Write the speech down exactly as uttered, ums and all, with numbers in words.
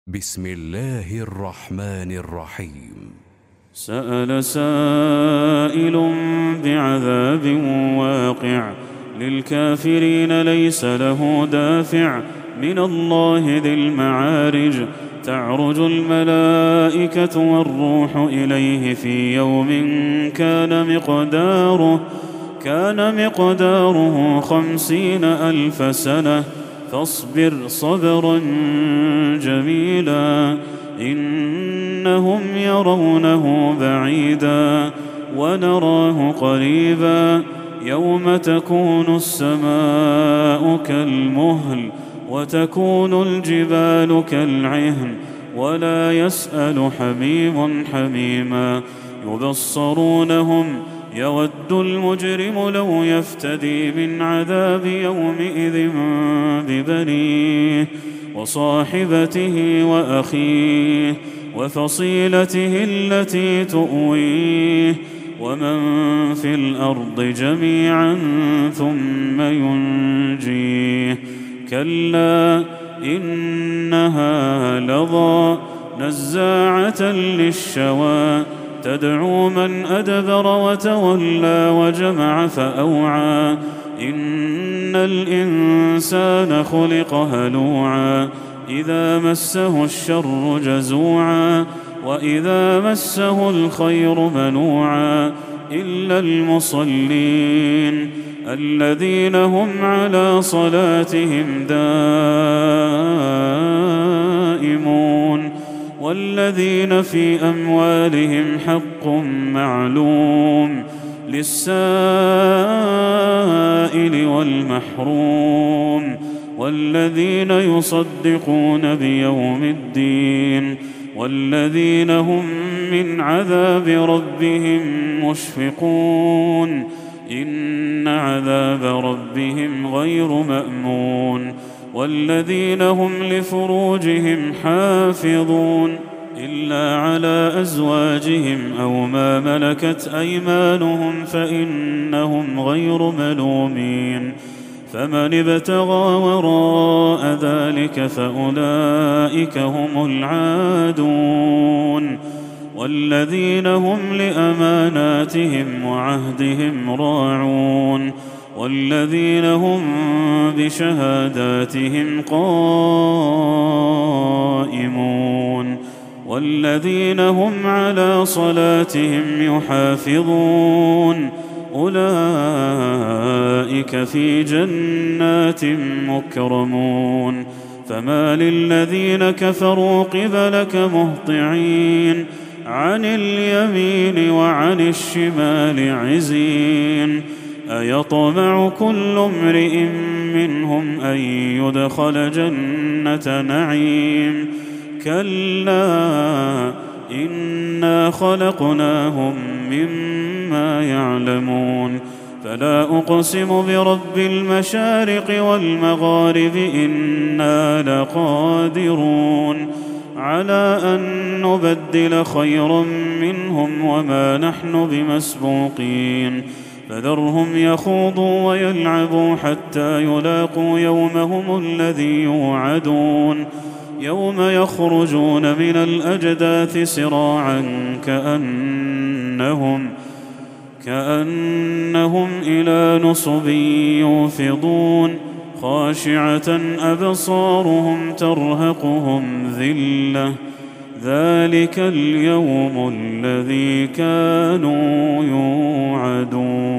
بسم الله الرحمن الرحيم. سأل سائل بعذاب واقع للكافرين ليس له دافع من الله ذي المعارج. تعرج الملائكة والروح إليه في يوم كان مقداره كان مقداره خمسين ألف سنة فاصبر صبرا جميلا إنهم يرونه بعيدا ونراه قريبا يوم تكون السماء كالمهل وتكون الجبال كالعهن ولا يسأل حميم حميما يبصرونهم يود المجرم لو يفتدي من عذاب يومئذ ببنيه وصاحبته وأخيه وفصيلته التي تؤويه ومن في الأرض جميعا ثم ينجيه كلا إنها لظى نزاعة للشوى تدعو من أدبر وتولى وجمع فأوعى إن الإنسان خلق هلوعا إذا مسه الشر جزوعا وإذا مسه الخير منوعا إلا المصلين الذين هم على صلاتهم دائمون والذين في أموالهم حق معلوم للسائل والمحروم والذين يصدقون بيوم الدين والذين هم من عذاب ربهم مشفقون إن عذاب ربهم غير مأمون والذين هم لفروجهم حافظون إلا على أزواجهم أو ما ملكت أيمانهم فإنهم غير ملومين فمن ابتغى وراء ذلك فأولئك هم العادون والذين هم لأماناتهم وعهدهم راعون والذين هم بشهاداتهم قائمون والذين هم على صلاتهم يحافظون أولئك في جنات مكرمون فما للذين كفروا قبلك مهطعين عن اليمين وعن الشمال عزين أيطمع كل امرئ منهم أن يدخل جنة نعيم كلا إنا خلقناهم مما يعلمون فلا أقسم برب المشارق والمغارب إنا لقادرون على أن نبدل خيرا منهم وما نحن بمسبوقين فذرهم يخوضوا ويلعبوا حتى يلاقوا يومهم الذي يوعدون يوم يخرجون من الأجداث سراعا كأنهم كأنهم إلى نصب يوفضون خاشعة أبصارهم ترهقهم ذلة ذلك اليوم الذي كانوا يوعدون.